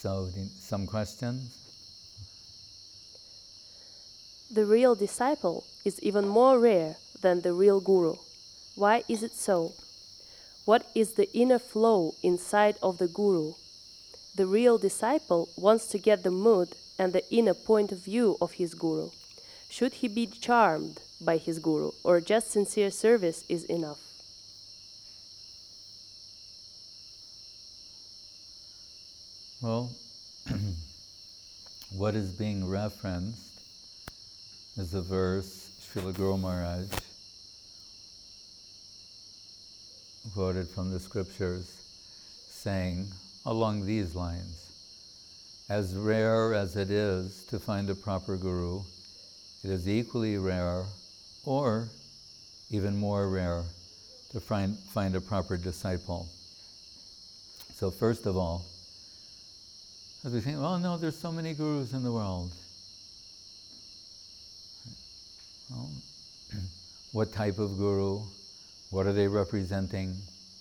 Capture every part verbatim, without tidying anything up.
So, some questions? The real disciple is even more rare than the real guru. Why is it so? What is the inner flow inside of the guru? The real disciple wants to get the mood and the inner point of view of his guru. Should he be charmed by his guru, or just sincere service is enough? Well, what is being referenced is a verse Srila Guru Maharaj quoted from the scriptures saying along these lines: as rare as it is to find a proper guru, it is equally rare, or even more rare, to find, find a proper disciple. So first of all, as we think, oh no, there's so many gurus in the world. Well, what type of guru? What are they representing?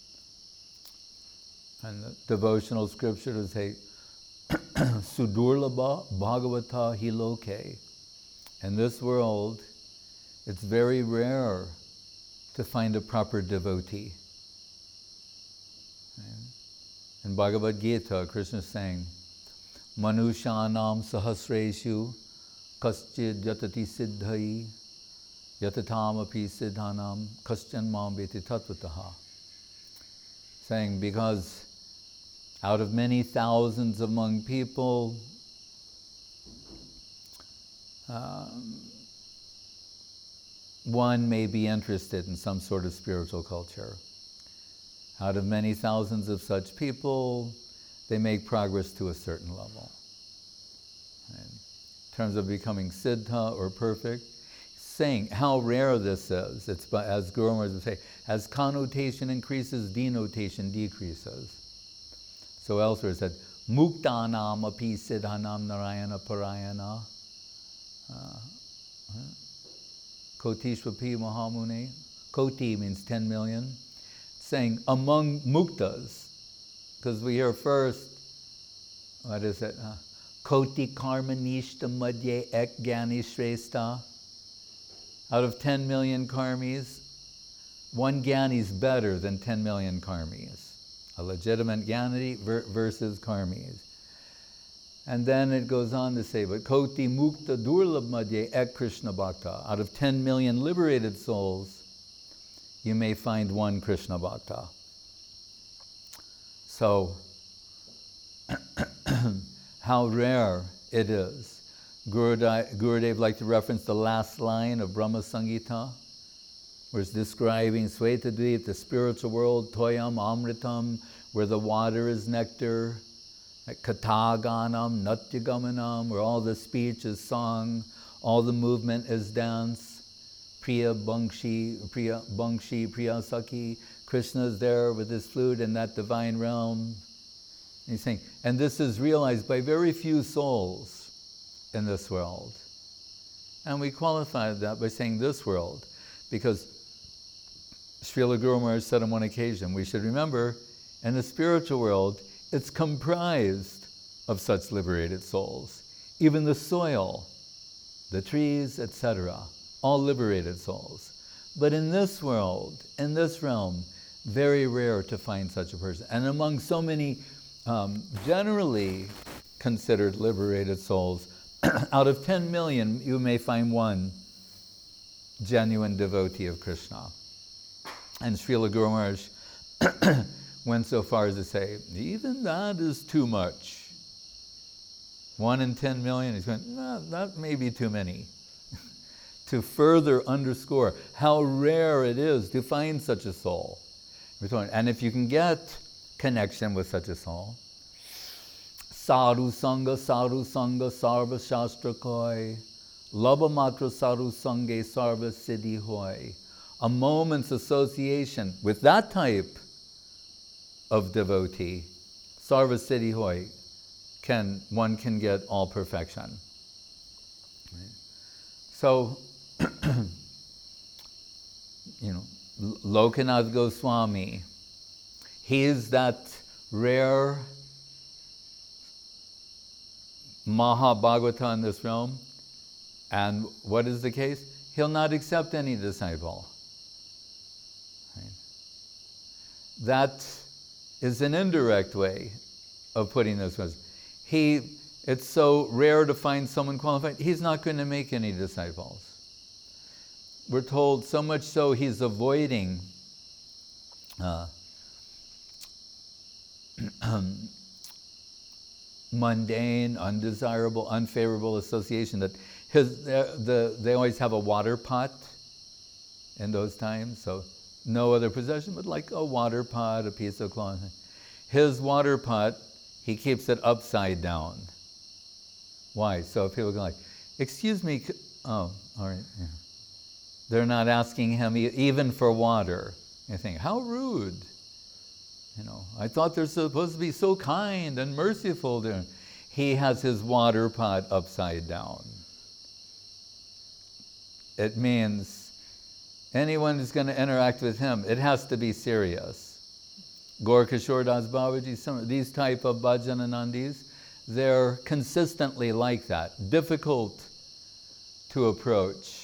And the devotional scripture to say, Sudurlabha Bhagavata hi loke. In this world, it's very rare to find a proper devotee. In Bhagavad Gita, Krishna is saying, Manushanam sahasreshu kaschid yatati siddhai yatatam api siddhanam kaschan mam veti tattvataha. Saying, because out of many thousands among people, um, one may be interested in some sort of spiritual culture. Out of many thousands of such people, they make progress to a certain level. And in terms of becoming siddha or perfect, saying how rare this is, it's by, as Guru Maharaj would say, as connotation increases, denotation decreases. So elsewhere it said, Muktanam api siddhanam narayana parayana Kotishvapi Mahamune. Koti means ten million. Saying among muktas, because we hear first, what is it? Uh, Koti karma nishta madhye ek gyani shrestha. Out of ten million karmis, one gyani is better than ten million karmis. A legitimate gyani ver- versus karmis. And then it goes on to say, but Koti mukta durlabh madhye ek Krishna bhakta. Out of ten million liberated souls, you may find one Krishna bhakta. So, how rare it is. Gurudev, Gurudev liked to reference the last line of Brahma Samhita, where it's describing Svetadvip, the spiritual world, Toyam Amritam, where the water is nectar, Kathaganam, Natyagamanam, where all the speech is song, all the movement is dance, Priya Bangshi, Priya Bangshi, Priya Saki, Krishna is there with his flute in that divine realm. And he's saying, and this is realized by very few souls in this world. And we qualified that by saying this world, because Srila Guru Maharaj said on one occasion, we should remember, in the spiritual world, it's comprised of such liberated souls. Even the soil, the trees, et cetera, all liberated souls. But in this world, in this realm, very rare to find such a person. And among so many um, generally considered liberated souls, out of ten million, you may find one genuine devotee of Krishna. And Srila Guru Maharaj went so far as to say, even that is too much. One in ten million, he's going, no, that may be too many. To further underscore how rare it is to find such a soul. And if you can get connection with such a soul, Sadhu Sangha, Sadhu Sangha, Sarva Shastra Koi, Labha Matra Sadhu Sangha, Sarva Siddhi Hoy. A moment's association with that type of devotee, Sarva Siddhi Hoy, can, one can get all perfection. Right? So, you know, Lokanath Goswami, he is that rare Mahabhagavata in this realm. And what is the case? He'll not accept any disciple. Right? That is an indirect way of putting this question. He, it's so rare to find someone qualified, he's not going to make any disciples. We're told so much so he's avoiding uh, mundane, undesirable, unfavorable association. That his, the, the, they always have a water pot in those times, so no other possession but like a water pot, a piece of cloth. His water pot, he keeps it upside down. Why? So people go like, excuse me, oh, all right. Yeah. They're not asking him even for water. You think, how rude. You know, I thought they're supposed to be so kind and merciful. To he has his water pot upside down. It means anyone who's going to interact with him, it has to be serious. Gaura Das Babaji, some of these type of Bhajananandis, they're consistently like that, difficult to approach.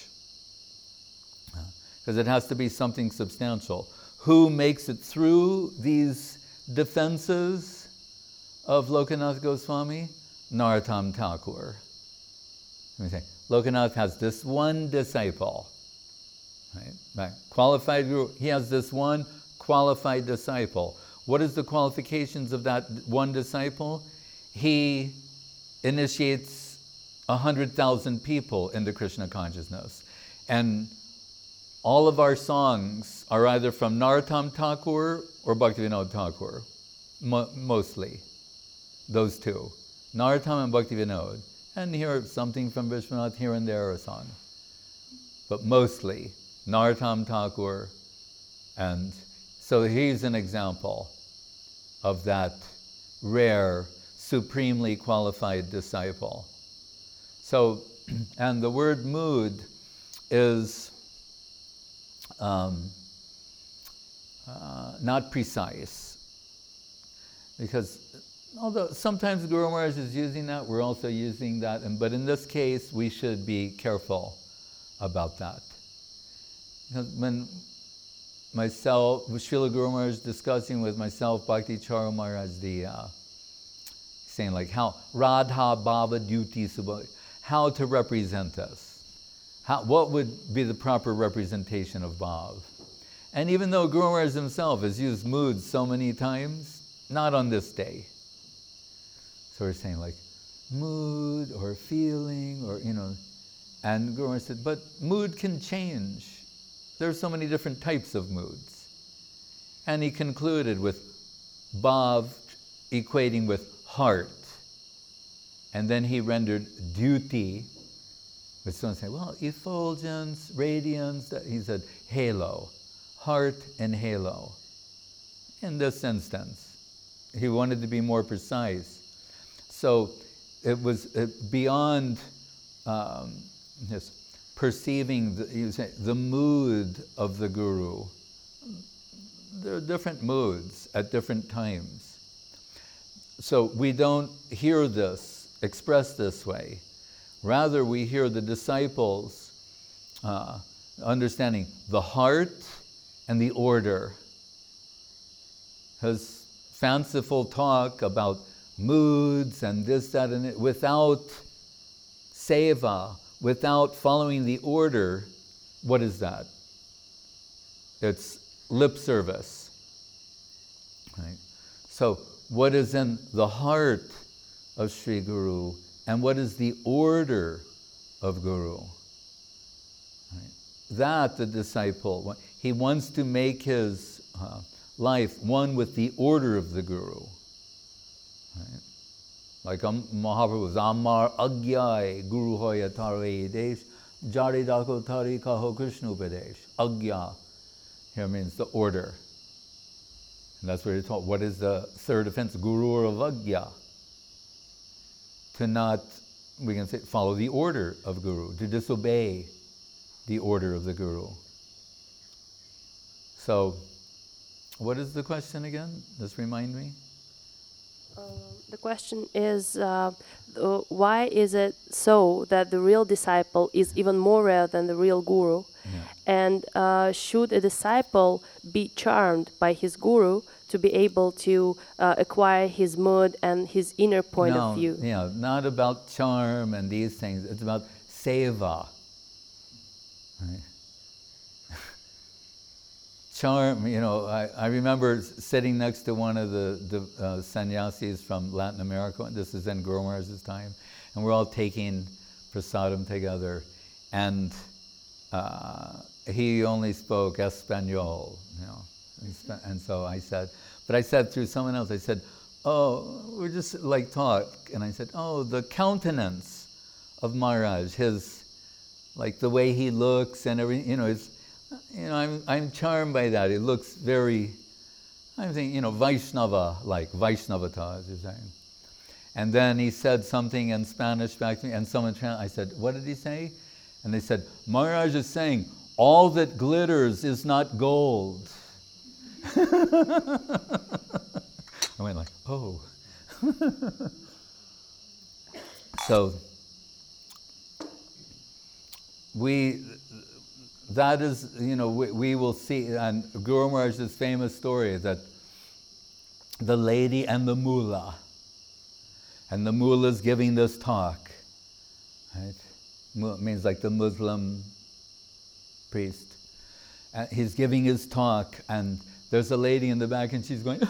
Because it has to be something substantial. Who makes it through these defenses of Lokanath Goswami? Narottam Thakur. Let me say, Lokanath has this one disciple. Right? Right. Qualified guru, he has this one qualified disciple. What is the qualifications of that one disciple? He initiates a hundred thousand people into Krishna consciousness. And all of our songs are either from Narottam Thakur or Bhaktivinoda Thakur, mo- mostly, those two. Narottam and Bhaktivinoda. And here something from Vishwanath here and there a song. But mostly Narottam Thakur, and so he's an example of that rare, supremely qualified disciple. So, and the word mood is um, uh, not precise, because although sometimes Guru Maharaj is using that, we're also using that, and, but in this case we should be careful about that. Because when myself, Srila Guru Maharaj is discussing with myself, Bhakti Charu Maharaj, the uh, saying like how Radha Bhava Duty Subha, how to represent this. How, what would be the proper representation of Bhav? And even though Guru Maharaj himself has used moods so many times, not on this day. So we're saying like mood or feeling or, you know, and Guru Maharaj said, but mood can change. There are so many different types of moods. And he concluded with Bhav equating with heart. And then he rendered duty, which someone say, well, effulgence, radiance, he said halo, heart and halo. In this instance, he wanted to be more precise. So it was beyond um, this perceiving the, you say, the mood of the guru. There are different moods at different times. So we don't hear this expressed this way. Rather, we hear the disciples uh, understanding the heart and the order. His fanciful talk about moods and this, that, and it, without seva, without following the order, what is that? It's lip service. Right? So, what is in the heart of Sri Guru, and what is the order of Guru? Right? That the disciple, he wants to make his uh, life one with the order of the Guru. Right? Like um, Mahaprabhu was Amar Agyai Guru Hoya Tare Desh Jari Dako Tari Kaho Krishna Upadesh. Agya here means the order. And that's what you're taught. What is the third offense? Guru of Agya. To not, we can say, follow the order of Guru, to disobey the order of the Guru. So, what is the question again? Just remind me. The question is, uh, uh, why is it so that the real disciple is even more rare than the real guru? Yeah. And uh, should a disciple be charmed by his guru to be able to uh, acquire his mood and his inner point no, of view? Yeah, not about charm and these things. It's about seva. Right? Charm, you know, I, I remember sitting next to one of the, the uh, sannyasis from Latin America. This is in Guru Maharaj's time. And we're all taking prasadam together. And uh, he only spoke Espanol, you know. And, and so I said, but I said through someone else, I said, oh, we're just like talk. And I said, oh, the countenance of Maharaj, his, like the way he looks and everything, you know, it's, you know, I'm, I'm charmed by that. It looks very, I'm thinking, you know, Vaishnava, like Vaishnavata, as you're saying. And then he said something in Spanish back to me, and someone, I said, what did he say? And they said, Maharaj is saying, all that glitters is not gold. I went like, oh. So, we, that is, you know, we, we will see, and Guru Maharaj's famous story that the lady and the mullah, and the mullah is giving this talk, right? Means like the Muslim priest. And he's giving his talk, and there's a lady in the back, and she's going,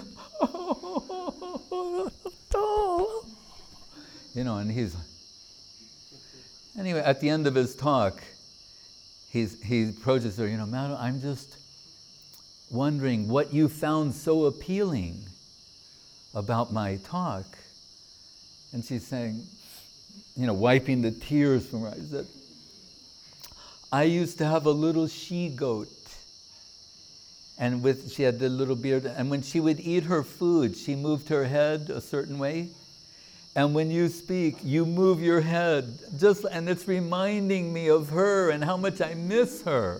you know, and he's, anyway, at the end of his talk, He's, he approaches her, you know, Madam, I'm just wondering what you found so appealing about my talk. And she's saying, you know, wiping the tears from her eyes, that I used to have a little she-goat. And with, she had the little beard, and when she would eat her food, she moved her head a certain way. And when you speak, you move your head, just, and it's reminding me of her and how much I miss her.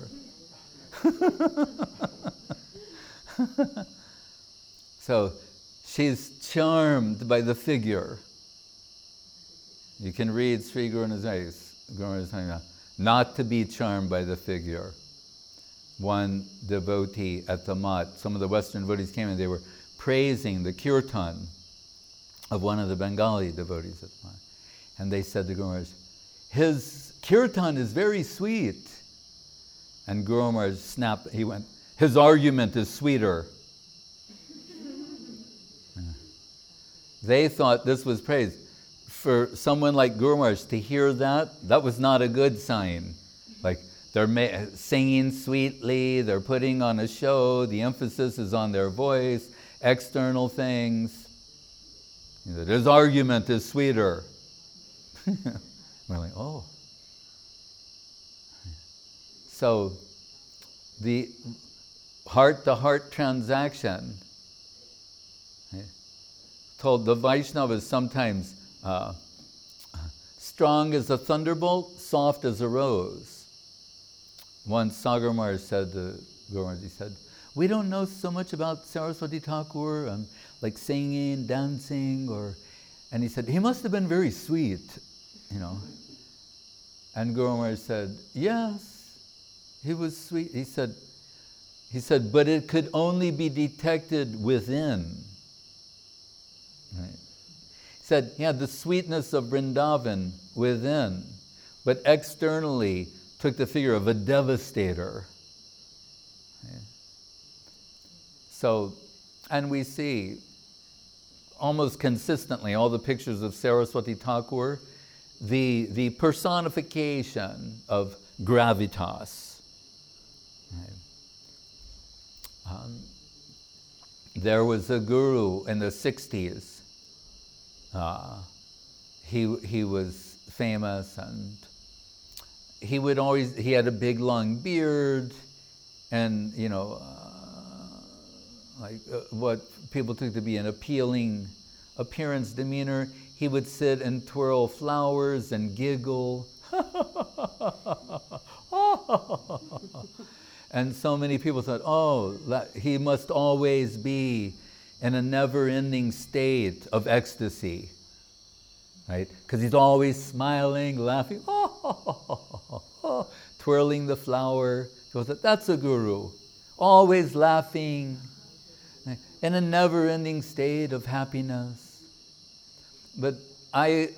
So she's charmed by the figure. You can read Sri Guru Nanak, not to be charmed by the figure. One devotee at the Mat, some of the Western devotees came and they were praising the kirtan of one of the Bengali devotees at the Mat. And they said to Guru Maharaj, his kirtan is very sweet. And Guru Maharaj snapped, he went, his argument is sweeter. Yeah. They thought this was praise. For someone like Guru Maharaj to hear that, that was not a good sign. Like, they're ma- singing sweetly, they're putting on a show, the emphasis is on their voice, external things. You know, his argument is sweeter. We're like, oh. So, the heart-to-heart transaction, okay, told the Vaishnavas sometimes uh, strong as a thunderbolt, soft as a rose. Once Sagar Maharaj said to Guru Maharaj, he said, we don't know so much about Saraswati Thakur, um, like singing, dancing, or, and he said, he must have been very sweet, you know. And Guru Maharaj said, yes, he was sweet. He said, he said, but it could only be detected within. Right? He said, yeah, the sweetness of Vrindavan within, but externally took the figure of a devastator. Right? So, and we see almost consistently all the pictures of Saraswati Thakur, the, the personification of gravitas. Right? Um, there was a guru in the sixties. Uh, he, he was famous, and he would always, he had a big long beard, and, you know, uh, like uh, what people took to be an appealing appearance, demeanor. He would sit and twirl flowers and giggle. And so many people thought, oh, that, he must always be, in a never-ending state of ecstasy, right? Because he's always smiling, laughing, oh, oh, oh, oh, oh, twirling the flower. So that's a guru, always laughing, right? In a never-ending state of happiness. But I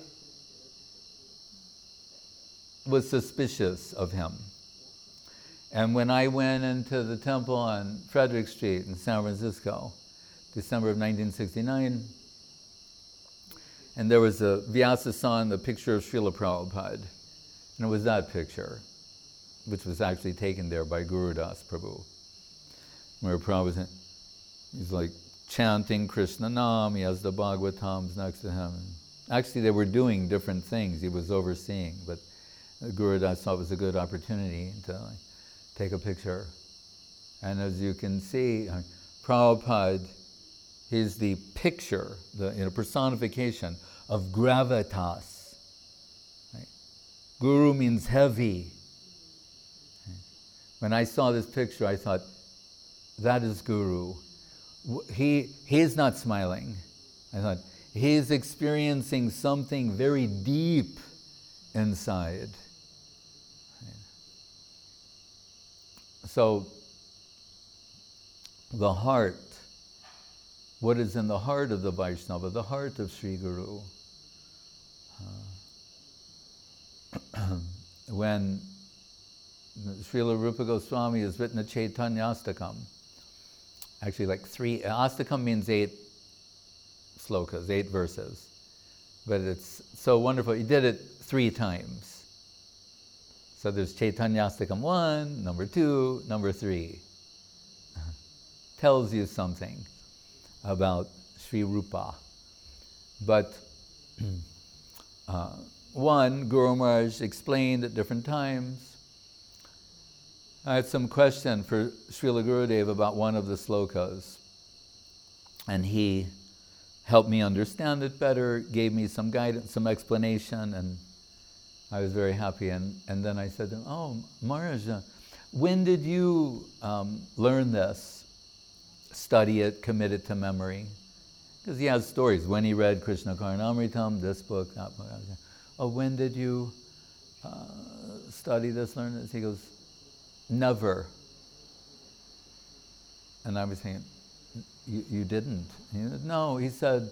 was suspicious of him. And when I went into the temple on Frederick Street in San Francisco, December of nineteen sixty-nine, and there was a Vyasa-san, the picture of Srila Prabhupada, and it was that picture, which was actually taken there by Guru Das Prabhu, where Prabhupada, he's like chanting Krishna Nam, he has the Bhagavatams next to him. Actually, they were doing different things he was overseeing, but Guru Das thought it was a good opportunity to like, take a picture. And as you can see, Prabhupada, he's the picture, the you know, personification of gravitas. Right? Guru means heavy. When I saw this picture, I thought, that is Guru. He, he is not smiling. I thought, he is experiencing something very deep inside. So, the heart, what is in the heart of the Vaishnava, the heart of Sri Guru. Uh, when Srila Rupa Goswami has written a Chaitanya Astakam, actually like three, Astakam means eight slokas, eight verses, but it's so wonderful. He did it three times. So there's Chaitanya Astakam one, number two, number three. Tells you something about Sri Rupa. But uh, one, Guru Maharaj explained at different times. I had some question for Srila Gurudev about one of the slokas, and he helped me understand it better, gave me some guidance, some explanation, and I was very happy. And, and then I said to him, oh, Maharaj, uh, when did you um, learn this? Study it, commit it to memory? Because he has stories. When he read Krishna Karnamritam, this book, that book. Oh, when did you uh, study this, learn this? He goes, never. And I was saying, you, you didn't? He said, no, he said,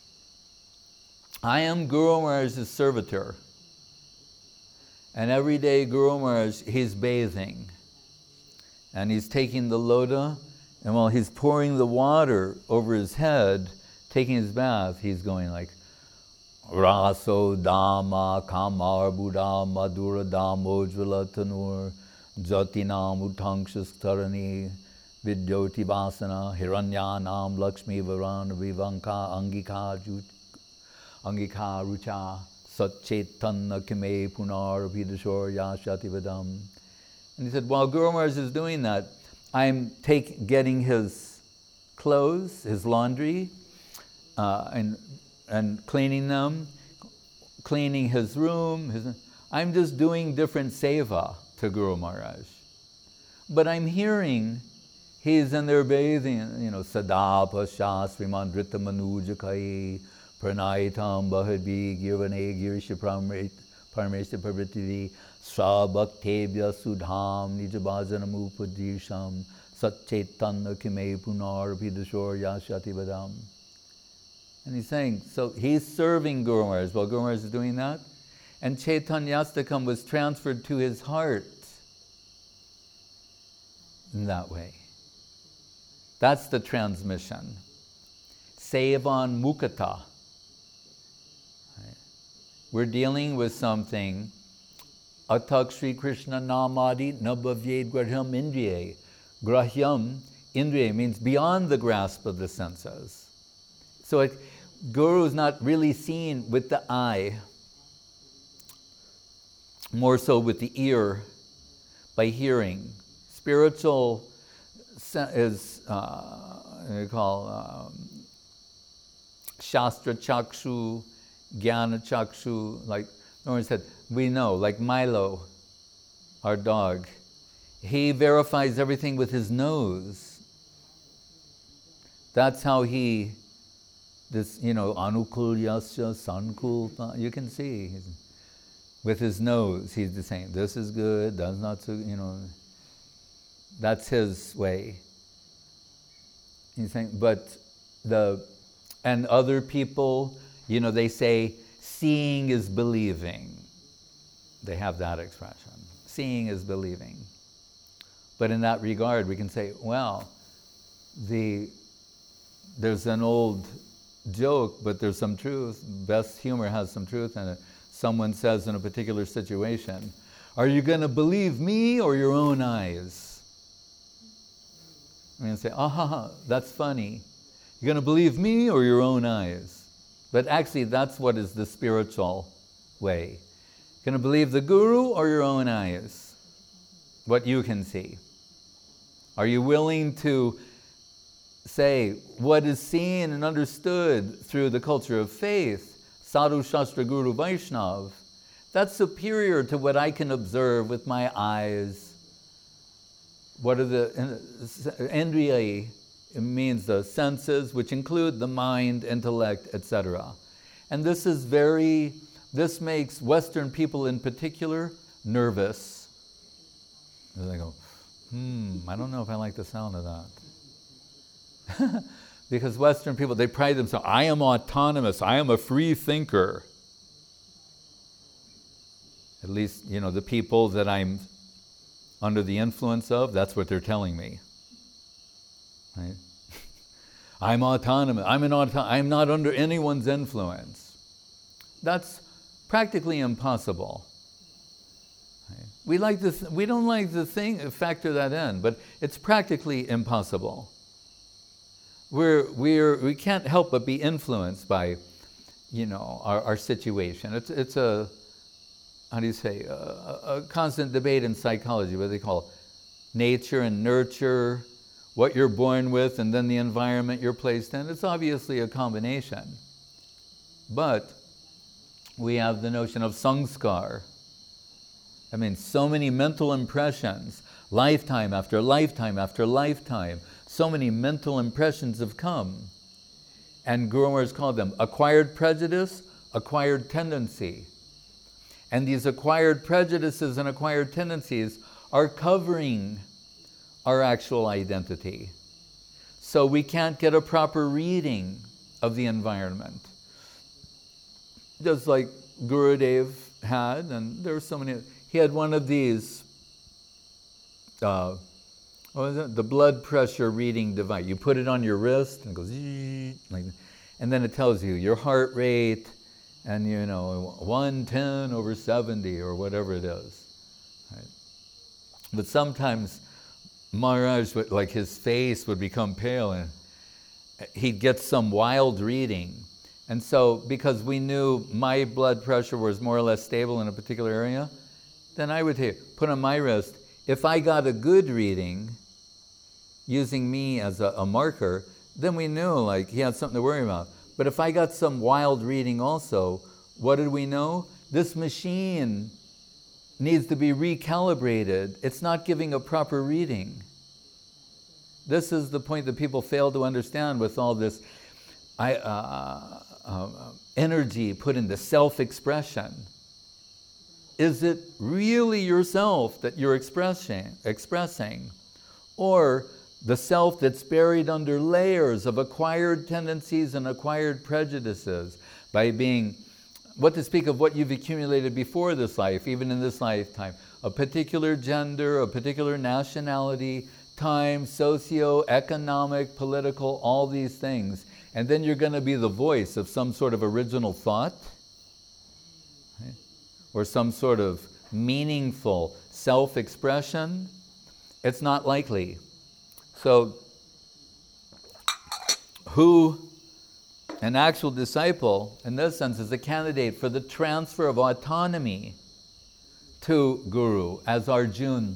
I am Guru Maharaj's servitor. And every day Guru Maharaj, he's bathing. And he's taking the loda, and while he's pouring the water over his head, taking his bath, he's going like, Raso Dhamma Kamar Buddha Madhura Dhammojvala Tanur Jatinam Utangshas Tarani Vidyoti Vasana Hiranyanam Lakshmi Varana Vivanka Angika Angika Rucha Satchetanna Kime Punar Vidashor Yashati Vedam. And he said, while Guru Maharaj is doing that, I'm take, getting his clothes, his laundry, uh, and, and cleaning them, cleaning his room. His, I'm just doing different seva to Guru Maharaj. But I'm hearing he's in there bathing, you know, Sadapa Shastri Mandrita Manujakai Pranaitam Bahadvi Girvane Girisha Parameshta Parvativi Srabhaktebhya Sudham Nijabhajanam Upadisham Satchetanna Kime Punar Vidashor Yashati Vadam. And he's saying, so he's serving Guru Maharaj while Guru Maharaj is doing that. And Chaitanya Astakam was transferred to his heart in that way. That's the transmission. Sevan Mukata. Right? We're dealing with something. Atak Sri Krishna Namadi Nabhavyed Grahyam Indriye. Grahyam, Indriye means beyond the grasp of the senses. So it, Guru is not really seen with the eye, more so with the ear, by hearing. Spiritual is, uh, we call um, Shastra Chakshu, Jnana Chakshu, like Norman said, we know, like Milo, our dog, he verifies everything with his nose. That's how he, this, you know, anukulyasya sankulta, you can see, he's, with his nose, he's the same. This is good, that's not so, you know, that's his way. He's saying, but the, and other people, you know, they say, seeing is believing. They have that expression. Seeing is believing. But in that regard, we can say, well, the, there's an old joke, but there's some truth. Best humor has some truth in it. Someone says in a particular situation, are you going to believe me or your own eyes? I'm going to say, ah, ha, ha, that's funny. You're going to believe me or your own eyes? But actually, that's what is the spiritual way. Going to believe the guru or your own eyes? What you can see. Are you willing to say what is seen and understood through the culture of faith, Sadhu, Shastra, Guru, Vaishnav, that's superior to what I can observe with my eyes? What are the indriya? It means the senses, which include the mind, intellect, et cetera. And this is very, this makes Western people in particular nervous. They go, hmm, I don't know if I like the sound of that. Because Western people, they pride themselves, I am autonomous, I am a free thinker. At least, you know, the people that I'm under the influence of, that's what they're telling me. Right? I'm autonomous. I'm an auto- I'm not under anyone's influence. That's practically impossible. Right? We like this. We don't like the thing. Factor that in, but it's practically impossible. We're we're we can't help but be influenced by, you know, our, our situation. It's it's a how do you say a, a constant debate in psychology. What they call nature and nurture. What you're born with and then the environment you're placed in. It's obviously a combination. But we have the notion of samskar. I mean, so many mental impressions, lifetime after lifetime after lifetime, so many mental impressions have come. And Gurus call them acquired prejudice, acquired tendency. And these acquired prejudices and acquired tendencies are covering our actual identity. So we can't get a proper reading of the environment. Just like Gurudev had, and there were so many, he had one of these, uh, what was it? The blood pressure reading device. You put it on your wrist and it goes, like, and then it tells you your heart rate and, you know, one ten over seventy or whatever it is. Right? But sometimes Maharaj, would, like his face would become pale and he'd get some wild reading. And so because we knew my blood pressure was more or less stable in a particular area, then I would put on my wrist, if I got a good reading using me as a, a marker, then we knew like he had something to worry about. But if I got some wild reading also, what did we know? This machine needs to be recalibrated. It's not giving a proper reading. This is the point that people fail to understand with all this I, uh, uh, energy put into self-expression. Is it really yourself that you're expressing, expressing? Or the self that's buried under layers of acquired tendencies and acquired prejudices by being, what to speak of what you've accumulated before this life, even in this lifetime, a particular gender, a particular nationality, time, socio-economic, political, all these things. And then you're going to be the voice of some sort of original thought, right? Or some sort of meaningful self-expression. It's not likely. So, who, an actual disciple, in this sense, is a candidate for the transfer of autonomy to Guru, as Arjuna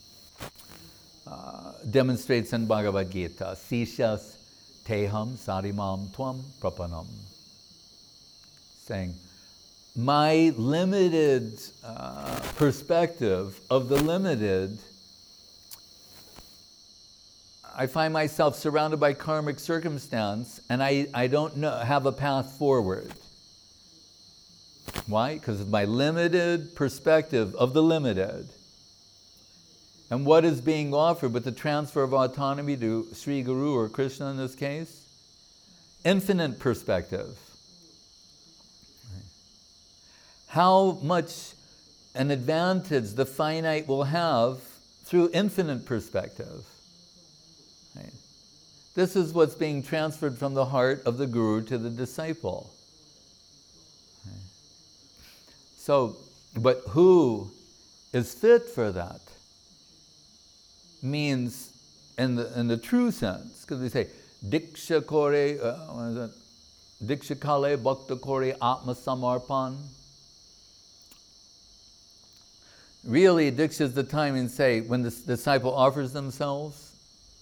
uh, demonstrates in Bhagavad Gita, Sishas teham sarimam tvam prapanam. Saying, my limited uh, perspective of the limited I find myself surrounded by karmic circumstance, and I, I don't know, have a path forward. Why? Because of my limited perspective of the limited. And what is being offered with the transfer of autonomy to Sri Guru, or Krishna in this case? Infinite perspective. How much an advantage the finite will have through infinite perspective. Right? This is what's being transferred from the heart of the Guru to the disciple. Right? So, but who is fit for that? Means, in the in the true sense, because we say, Diksha kore, uh, what is that? Diksha kale bhakta kore atma samarpan. Really, Diksha is the time and say, when the disciple offers themselves.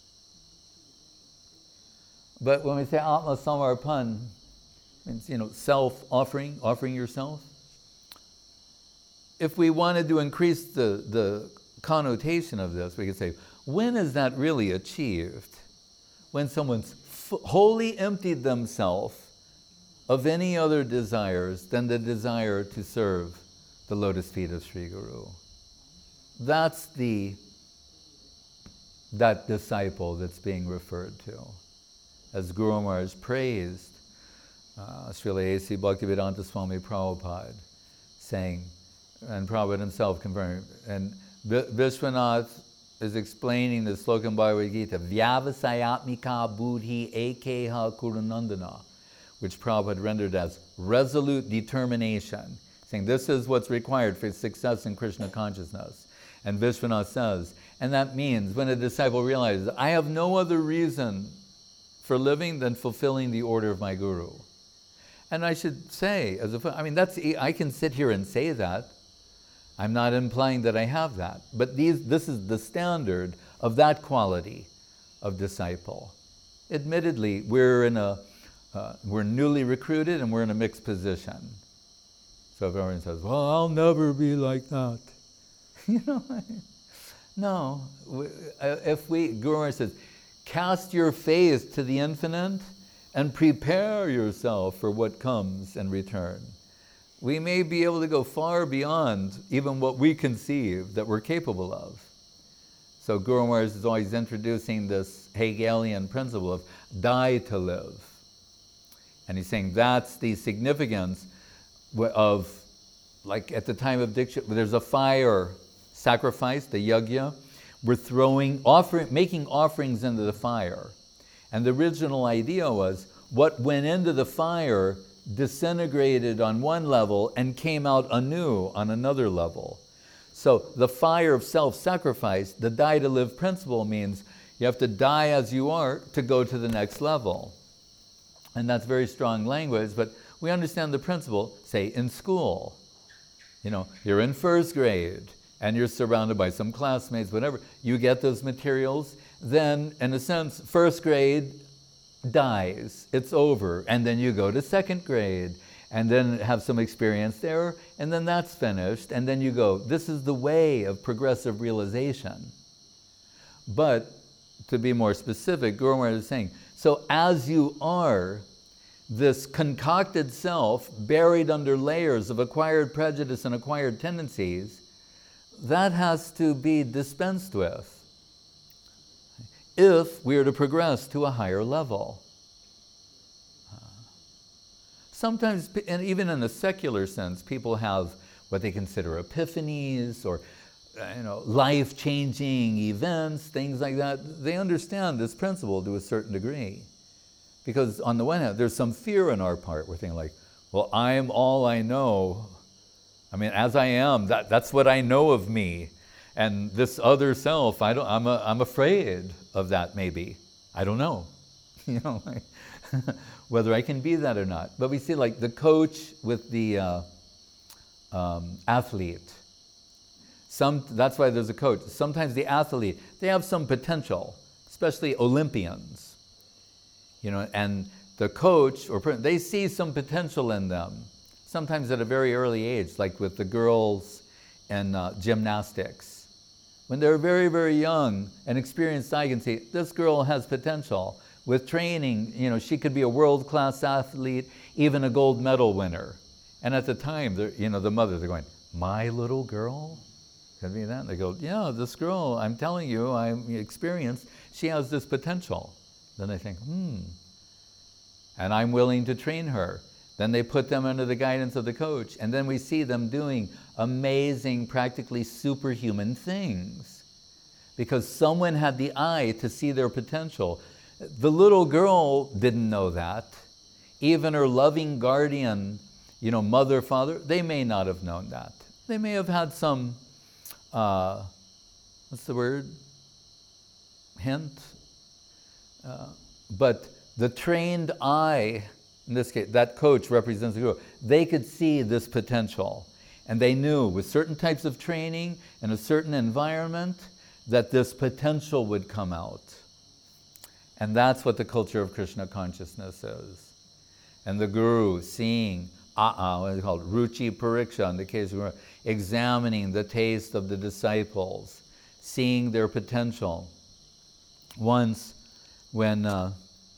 But when we say Atma Samarpan, means, you know, self-offering, offering yourself. If we wanted to increase the, the connotation of this, we could say, when is that really achieved? When someone's f- wholly emptied themselves of any other desires than the desire to serve the lotus feet of Sri Guru. That's the that disciple that's being referred to. As Guru Maharaj praised uh, Srila A C Bhaktivedanta Swami Prabhupada, saying, and Prabhupada himself confirmed, and v- Vishwanath is explaining the sloka in Bhagavad Gita, Vyavasayatmika buddhi ekeha kurunandana, which Prabhupada rendered as resolute determination, saying this is what's required for success in Krishna consciousness. And Vishwanath says, and that means when a disciple realizes, I have no other reason for living than fulfilling the order of my Guru. And I should say, as a, I mean, that's, I can sit here and say that. I'm not implying that I have that. But these, this is the standard of that quality of disciple. Admittedly, we're in a, uh, we're newly recruited and we're in a mixed position. So if everyone says, well, I'll never be like that. You know, no. If we, Guru Maharaj says, cast your face to the infinite and prepare yourself for what comes in return. We may be able to go far beyond even what we conceive that we're capable of. So Guru Maharaj is always introducing this Hegelian principle of die to live. And he's saying that's the significance of, like at the time of Diksha, there's a fire sacrifice, the yajna. We're throwing, offering, making offerings into the fire. And the original idea was what went into the fire disintegrated on one level and came out anew on another level. So the fire of self-sacrifice, the die to live principle means you have to die as you are to go to the next level. And that's very strong language, but we understand the principle, say, in school. You know, you're in first grade, and you're surrounded by some classmates, whatever. You get those materials, then, in a sense, first grade dies. It's over. And then you go to second grade, and then have some experience there, and then that's finished, and then you go. This is the way of progressive realization. But, to be more specific, Guru Maharaj is saying, so as you are, this concocted self, buried under layers of acquired prejudice and acquired tendencies, that has to be dispensed with if we are to progress to a higher level. Sometimes, and even in a secular sense, people have what they consider epiphanies or you know, life-changing events, things like that. They understand this principle to a certain degree. Because on the one hand, there's some fear on our part. We're thinking like, well, I am all I know. I mean, as I am, that, that's what I know of me. And this other self, I don't, I'm, a, I'm afraid of that maybe. I don't know, you know, like, whether I can be that or not. But we see like the coach with the uh, um, athlete. Some, that's why there's a coach. Sometimes the athlete, they have some potential, especially Olympians. You know, and the coach, or they see some potential in them. Sometimes at a very early age, like with the girls in uh, gymnastics. When they're very, very young and experienced, I can see this girl has potential. With training, you know, she could be a world-class athlete, even a gold medal winner. And at the time, you know, the mothers are going, my little girl? Could be that. And they go, yeah, this girl, I'm telling you, I'm experienced, she has this potential. Then they think, hmm, and I'm willing to train her. Then they put them under the guidance of the coach, and then we see them doing amazing, practically superhuman things because someone had the eye to see their potential. The little girl didn't know that. Even her loving guardian, you know, mother, father, they may not have known that. They may have had some, uh, what's the word? Hint? Uh, but the trained eye, in this case, that coach represents the girl, they could see this potential. And they knew with certain types of training in a certain environment that this potential would come out. And that's what the culture of Krishna consciousness is. And the guru seeing, uh-uh, what is called ruchi pariksha, in the case of examining the taste of the disciples, seeing their potential. Once, when uh,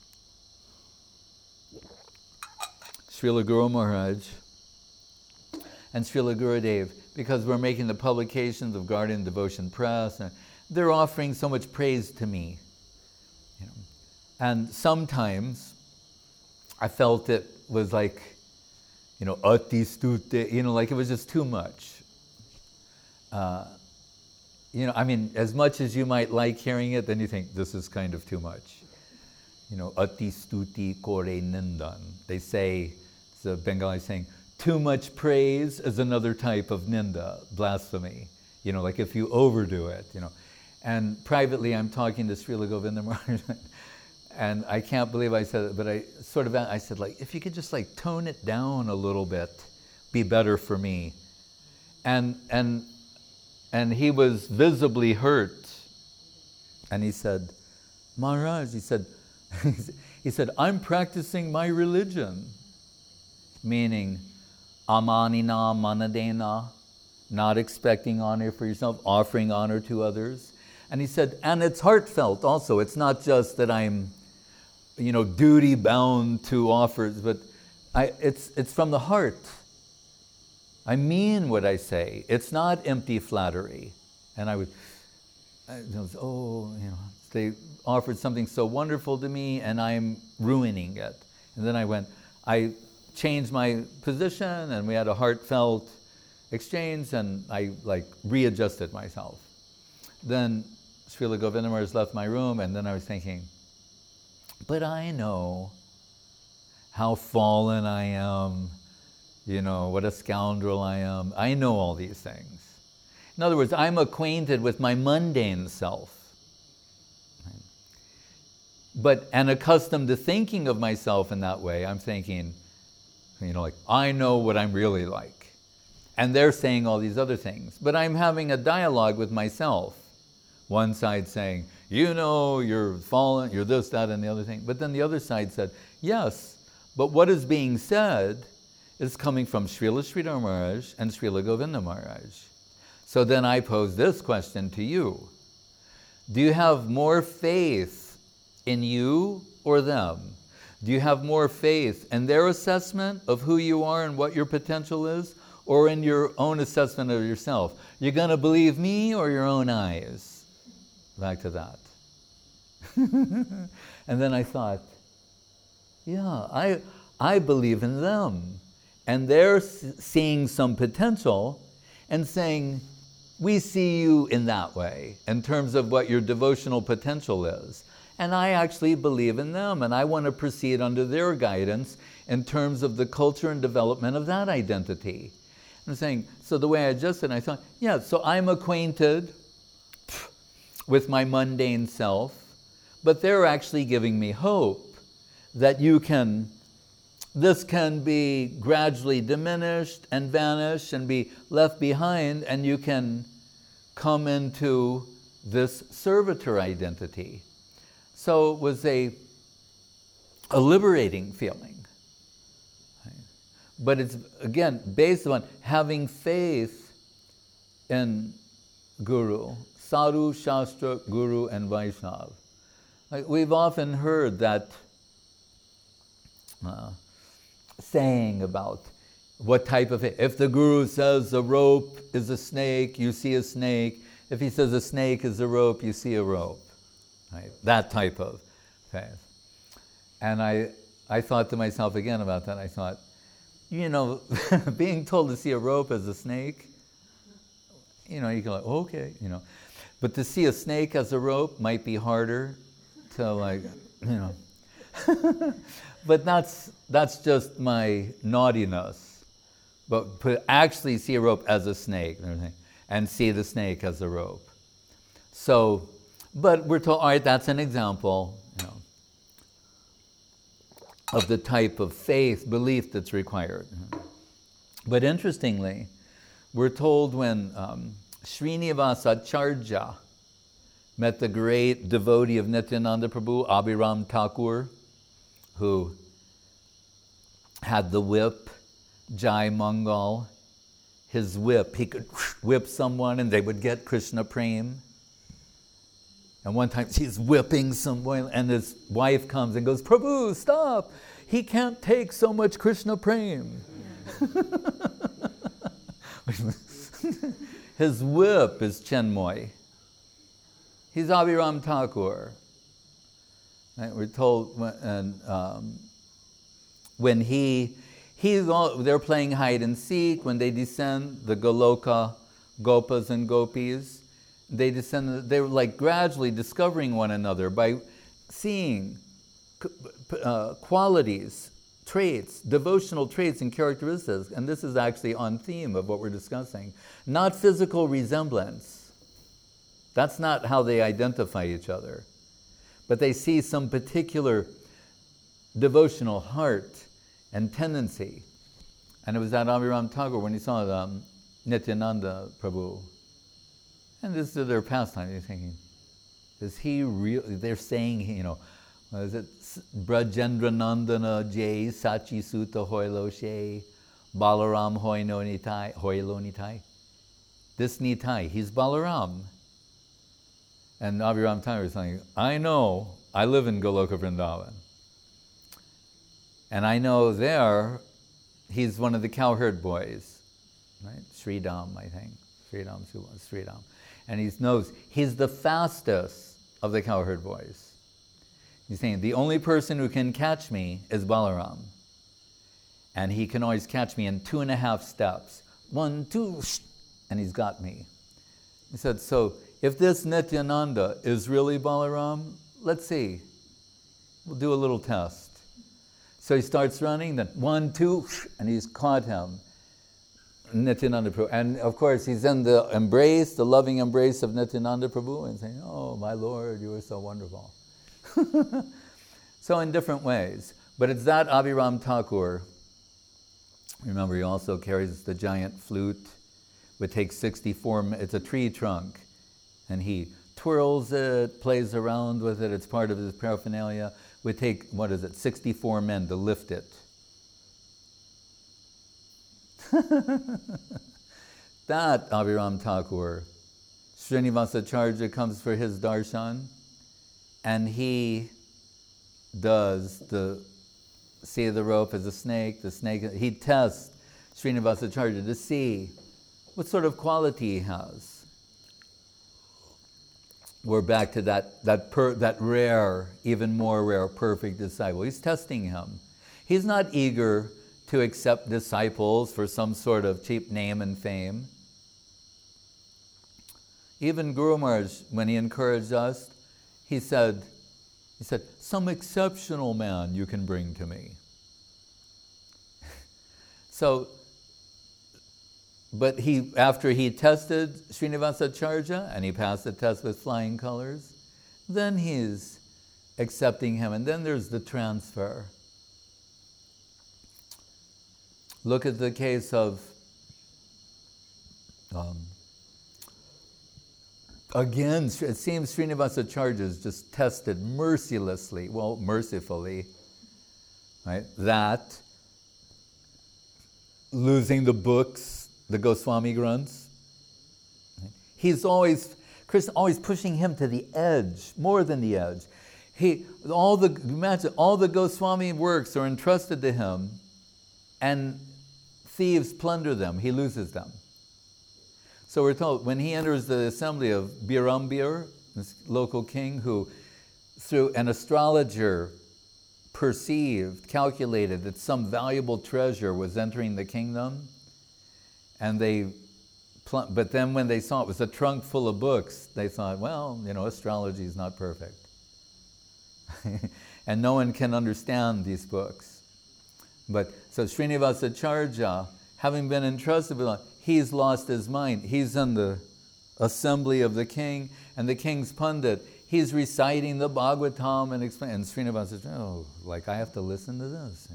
Srila Guru Maharaj and Srila Gurudev, because we're making the publications of Guardian Devotion Press, and they're offering so much praise to me. You know. And sometimes I felt it was like, you know, ati stute, you know, like it was just too much. Uh, you know, I mean, as much as you might like hearing it, then you think, this is kind of too much. You know, ati stuti kore nindan. They say, it's a Bengali saying, too much praise is another type of ninda, blasphemy. You know, like if you overdo it, you know. And privately, I'm talking to Srila Govinda Maharaj, and I can't believe I said it, but I sort of, I said, like, if you could just like tone it down a little bit, be better for me. And, and, and he was visibly hurt. And he said, Maharaj, he said, he said, I'm practicing my religion. Meaning, amanina manadena, not expecting honor for yourself, offering honor to others. And he said, and it's heartfelt also. It's not just that I'm, you know, duty bound to offers, but I, it's, it's from the heart. I mean what I say. It's not empty flattery. And I would, I was, oh, you know, they offered something so wonderful to me and I'm ruining it. And then I went, I changed my position and we had a heartfelt exchange and I like readjusted myself. Then Srila Govinda Maharaj left my room and then I was thinking, but I know how fallen I am, you know, what a scoundrel I am. I know all these things. In other words, I'm acquainted with my mundane self. But, and accustomed to thinking of myself in that way, I'm thinking, you know, like, I know what I'm really like. And they're saying all these other things. But I'm having a dialogue with myself. One side saying, you know, you're fallen, you're this, that, and the other thing. But then the other side said, yes, but what is being said is coming from Srila Sridhar Maharaj and Srila Govinda Maharaj. So then I pose this question to you. Do you have more faith in you or them? Do you have more faith in their assessment of who you are and what your potential is, or in your own assessment of yourself? You're going to believe me or your own eyes? Back to that. And then I thought, yeah, I, I believe in them. And they're seeing some potential and saying, we see you in that way, in terms of what your devotional potential is. And I actually believe in them, and I want to proceed under their guidance in terms of the culture and development of that identity. I'm saying, so the way I adjusted, I thought, yeah, so I'm acquainted with my mundane self, but they're actually giving me hope that you can, this can be gradually diminished and vanish and be left behind, and you can come into this servitor identity. So it was a, a liberating feeling. But it's, again, based on having faith in Guru, Sadhu, Shastra, Guru, and Vaishnava. Like, we've often heard that uh, saying about what type of, if the Guru says a rope is a snake, you see a snake. If he says a snake is a rope, you see a rope. Right? That type of faith. And I, I thought to myself again about that. I thought, you know, being told to see a rope as a snake, you know, you go, like, okay, you know. But to see a snake as a rope might be harder to, like, you know. But that's that's just my naughtiness. But to actually see a rope as a snake and see the snake as a rope. So, but we're told, all right, that's an example, you know, of the type of faith, belief that's required. But interestingly, we're told when um, Srinivasacharya met the great devotee of Nityananda Prabhu, Abhiram Thakur, who had the whip, Jai Mangal, his whip, he could whip someone and they would get Krishna Prem. And one time he's whipping someone and his wife comes and goes, Prabhu, stop! He can't take so much Krishna Prem. His whip is Chenmoy. He's Abhiram Thakur. Right? We're told when, and, um, when he, he's all, they're playing hide and seek. When they descend, the Goloka Gopas and Gopis, they descend. They were like gradually discovering one another by seeing uh, qualities, traits, devotional traits and characteristics. And this is actually on theme of what we're discussing. Not physical resemblance. That's not how they identify each other. But they see some particular devotional heart and tendency. And it was at Abhiram Thakur when he saw um, Nityananda Prabhu. And this is their pastime. You're thinking, is he real? They're saying, you know, what is it? Brajendra Nandana Jay Sachi Sutta Hoilo She Balaram Hoino Nitai Hoilo Nitai. This Nitai, he's Balaram. And Abhiram Thakur is saying, I know, I live in Goloka Vrindavan. And I know there, he's one of the cowherd boys, right? Sridham, I think. Sridham, Sridham. And he knows he's the fastest of the cowherd boys. He's saying, the only person who can catch me is Balaram. And he can always catch me in two and a half steps. One, two, and he's got me. He said, so if this Nityananda is really Balaram, let's see. We'll do a little test. So he starts running, then one, two, and he's caught him. Nityananda Prabhu. And of course, he's in the embrace, the loving embrace of Nityananda Prabhu, and saying, oh, my Lord, you are so wonderful. So in different ways. But it's that Abhiram Thakur. Remember, he also carries the giant flute, which takes sixty-four, it's a tree trunk. And he twirls it, plays around with it, it's part of his paraphernalia. It would take, what is it, sixty-four men to lift it. That Abhiram Thakur, Srinivasacharya comes for his darshan, and he does the, see the rope as a snake, the snake, he tests Srinivasacharya to see what sort of quality he has. We're back to that, that, per, that rare, even more rare, perfect disciple. He's testing him. He's not eager to accept disciples for some sort of cheap name and fame. Even Guru Maharaj, when he encouraged us, he said, he said, some exceptional man you can bring to me. So, but he, after he tested Srinivasacharya and he passed the test with flying colors, then he's accepting him. And then there's the transfer. Look at the case of, um, again, it seems Srinivasacharya is just tested mercilessly, well, mercifully, right? That, losing the books, the Goswami Granths. He's always, Krishna always pushing him to the edge, more than the edge. He, all the, imagine, all the Goswami works are entrusted to him, and thieves plunder them. He loses them. So we're told, when he enters the assembly of Birambir, this local king who, through an astrologer, perceived, calculated that some valuable treasure was entering the kingdom, and they, pl- but then when they saw it was a trunk full of books, they thought, well, you know, astrology is not perfect. And no one can understand these books. But, so Srinivasacharya, having been entrusted with, he's lost his mind. He's in the assembly of the king, and the king's pundit, he's reciting the Bhagavatam and explain. And Srinivasa says, oh, like I have to listen to this.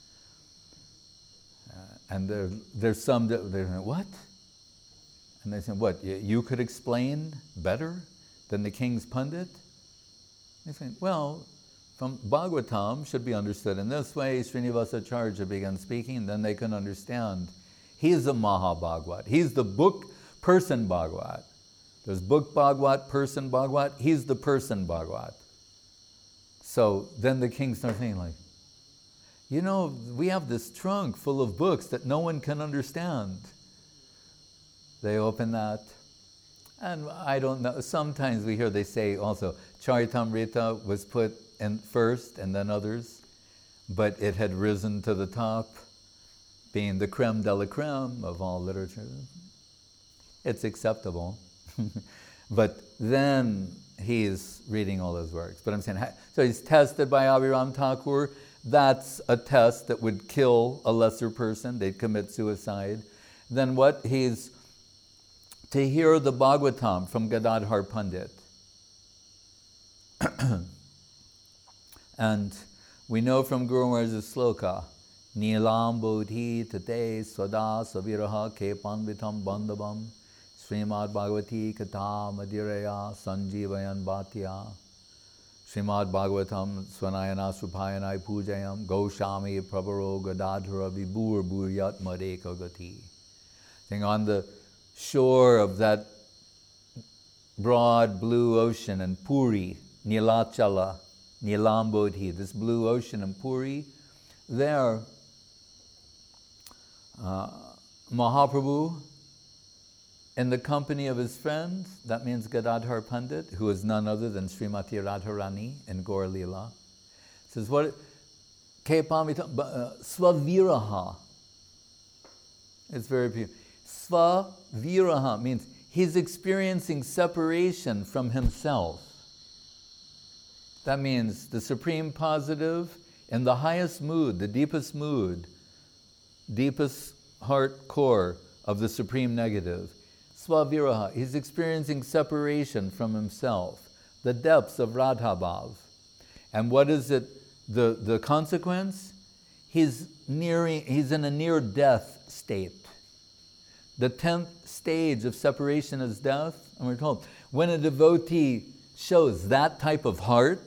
Uh, and there, there's some that they're like, what? And they say, what, you could explain better than the king's pundit? They say, well, from Bhagavatam should be understood in this way. Srinivasacharya began speaking, and then they can understand. He's a Mahabhagavat. He's the book person Bhagavat. There's book Bhagavat, person Bhagavat. He's the person Bhagavat. So then the king starts thinking like, you know, we have this trunk full of books that no one can understand. They open that, and I don't know, sometimes we hear they say also, Charitamrita was put in first and then others, but it had risen to the top, being the creme de la creme of all literature. It's acceptable. But then he's reading all those works. But I'm saying, so he's tested by Abhiram Thakur. That's a test that would kill a lesser person. They'd commit suicide. Then what? He's to hear the Bhagavatam from Gadadhar Pandit. And we know from Guru Maharaj's sloka, Nilam Bodhi Tate Svada Saviraha Kepanvitam Bandhavam Srimad Bhagavati Katha Madhiraya Sanjeevayan Bhatya Srimad Bhagavatam Swanayana Supayanai Pujayam Goshami Prabharo Gadadhara Vibhur Bhuryat Madeka Gati. Saying on the shore of that broad blue ocean in Puri, Nilachala, Nilambodhi, this blue ocean in Puri, there uh, Mahaprabhu, in the company of his friends, that means Gadadhar Pandit, who is none other than Srimati Radharani in Gaur Leela, says, what? Kepamita, Svaviraha. It's very beautiful. Svaviraha means he's experiencing separation from himself. That means the supreme positive in the highest mood, the deepest mood, deepest heart core of the supreme negative. Svaviraha, he's experiencing separation from himself, the depths of Radhabhav. And what is it, the, the consequence? He's nearing, he's in a near-death state. The tenth stage of separation is death, and we're told, when a devotee shows that type of heart,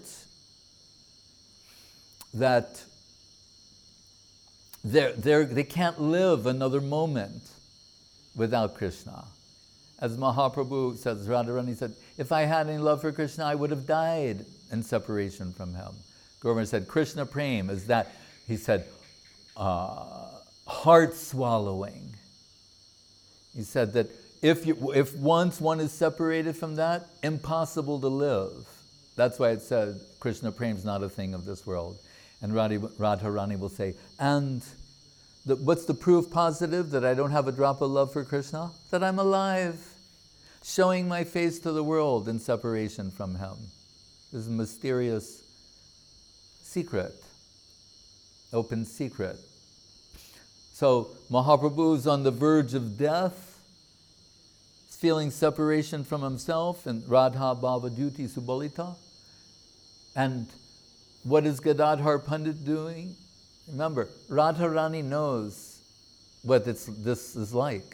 that they're, they're, they can't live another moment without Krishna. As Mahaprabhu says, Radharani said, if I had any love for Krishna, I would have died in separation from him. Guru said, Krishna Prem is that, he said, uh, heart swallowing. He said that if, you, if once one is separated from that, impossible to live. That's why it said, Krishna Prem is not a thing of this world. And Radharani will say, and the, what's the proof positive that I don't have a drop of love for Krishna? That I'm alive, showing my face to the world in separation from him. This is a mysterious secret, open secret. So Mahaprabhu's on the verge of death, feeling separation from himself, and Radha Bhava Duti Subolita. And what is Gadadhar Pandit doing? Remember, Radharani knows what it's, this is like.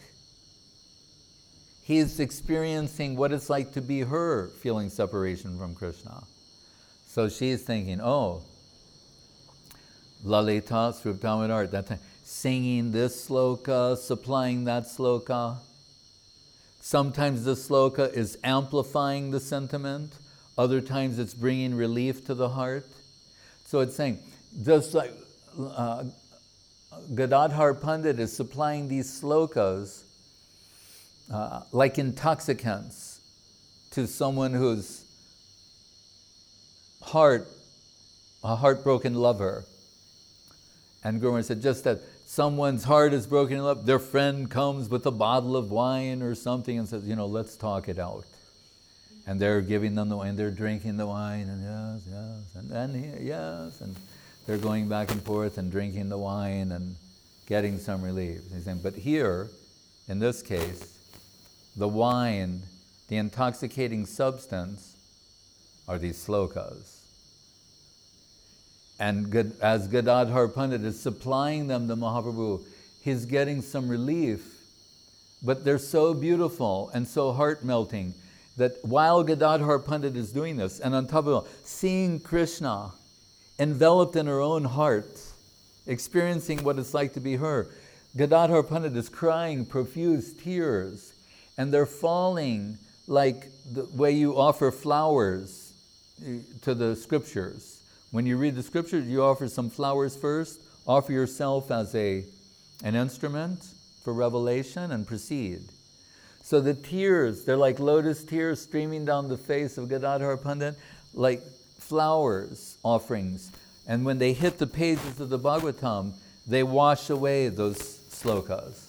He's experiencing what it's like to be her, feeling separation from Krishna. So she's thinking, oh, Lalita, Srup Damodar, that time, singing this sloka, supplying that sloka. Sometimes the sloka is amplifying the sentiment. Other times it's bringing relief to the heart. So it's saying, just like uh, Gadadhar Pandit is supplying these slokas uh, like intoxicants to someone whose heart, a heartbroken lover. And Guru Maharaj said, just that someone's heart is broken in love, their friend comes with a bottle of wine or something and says, you know, let's talk it out. And they're giving them the wine, they're drinking the wine, and yes, yes, and then yes, and they're going back and forth and drinking the wine and getting some relief. He's saying, but here, in this case, the wine, the intoxicating substance, are these slokas. And as Gadadhar Pandit is supplying them to Mahaprabhu, he's getting some relief, but they're so beautiful and so heart-melting that while Gadadhar Pandit is doing this, and on top of it, seeing Krishna enveloped in her own heart, experiencing what it's like to be her, Gadadhar Pandit is crying profuse tears, and they're falling like the way you offer flowers to the scriptures. When you read the scriptures, you offer some flowers first, offer yourself as a, an instrument for revelation, and proceed. So the tears, they're like lotus tears streaming down the face of Gadadhar Pandit, like flowers, offerings. And when they hit the pages of the Bhagavatam, they wash away those slokas.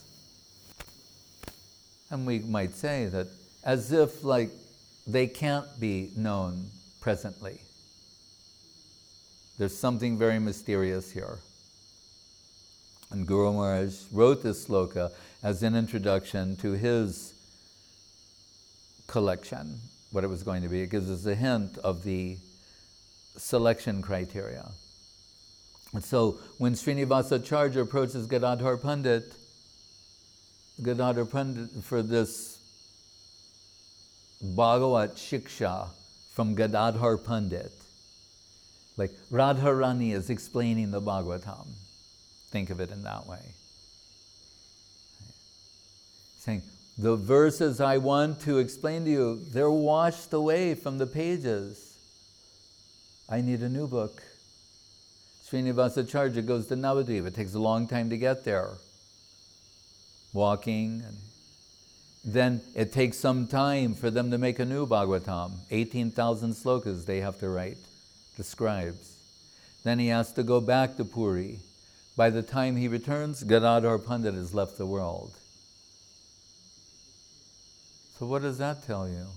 And we might say that as if like they can't be known presently. There's something very mysterious here. And Guru Maharaj wrote this sloka as an introduction to his collection, what it was going to be. It gives us a hint of the selection criteria. And so when Srinivasacharya approaches Gadadhar Pandit, Gadadhar Pandit for this Bhagavat Shiksha from Gadadhar Pandit, like Radharani is explaining the Bhagavatam. Think of it in that way. Saying, the verses I want to explain to you, they're washed away from the pages. I need a new book. Srinivasacharya goes to Navadvipa. It takes a long time to get there. Walking. And then it takes some time for them to make a new Bhagavatam. eighteen thousand slokas they have to write. The scribes. Then he has to go back to Puri. By the time he returns, Gadadhar Pandit has left the world. So what does that tell you?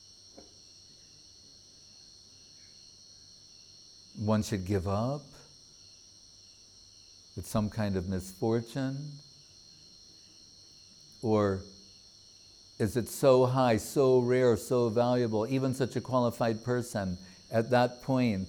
One should give up? It's some kind of misfortune? Or is it so high, so rare, so valuable, even such a qualified person, at that point,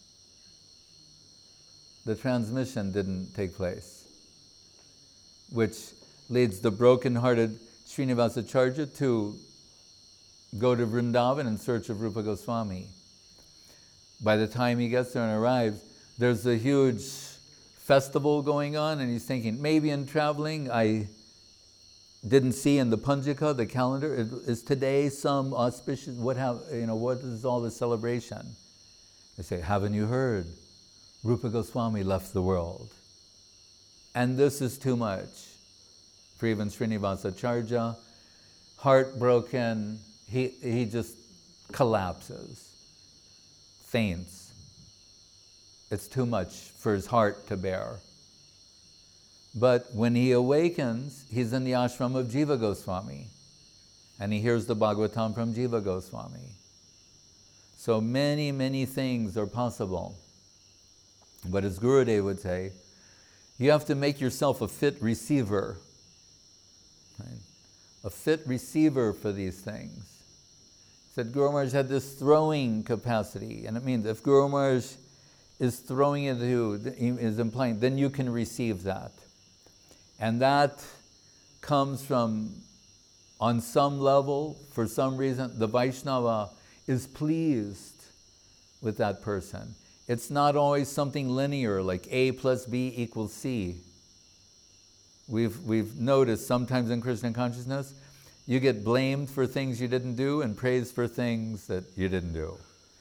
the transmission didn't take place, which leads the broken-hearted Srinivasacharya to go to Vrindavan in search of Rupa Goswami. By the time he gets there and arrives, there's a huge festival going on, and he's thinking, maybe in traveling I didn't see in the Panjika, the calendar, is today some auspicious, what have, you know, what is all the celebration? They say, haven't you heard? Rupa Goswami left the world. And this is too much for even Srinivasacharya. Heartbroken, he, he just collapses, faints. It's too much for his heart to bear. But when he awakens, he's in the ashram of Jiva Goswami, and he hears the Bhagavatam from Jiva Goswami. So many, many things are possible. But as Gurudev would say, you have to make yourself a fit receiver. Right? A fit receiver for these things. He said Guru Maharaj had this throwing capacity, and it means if Guru Maharaj is throwing it to you, is implying, then you can receive that. And that comes from, on some level, for some reason, the Vaishnava is pleased with that person. It's not always something linear, like A plus B equals C. We've, we've noticed sometimes in Krishna consciousness, you get blamed for things you didn't do and praised for things that you didn't do.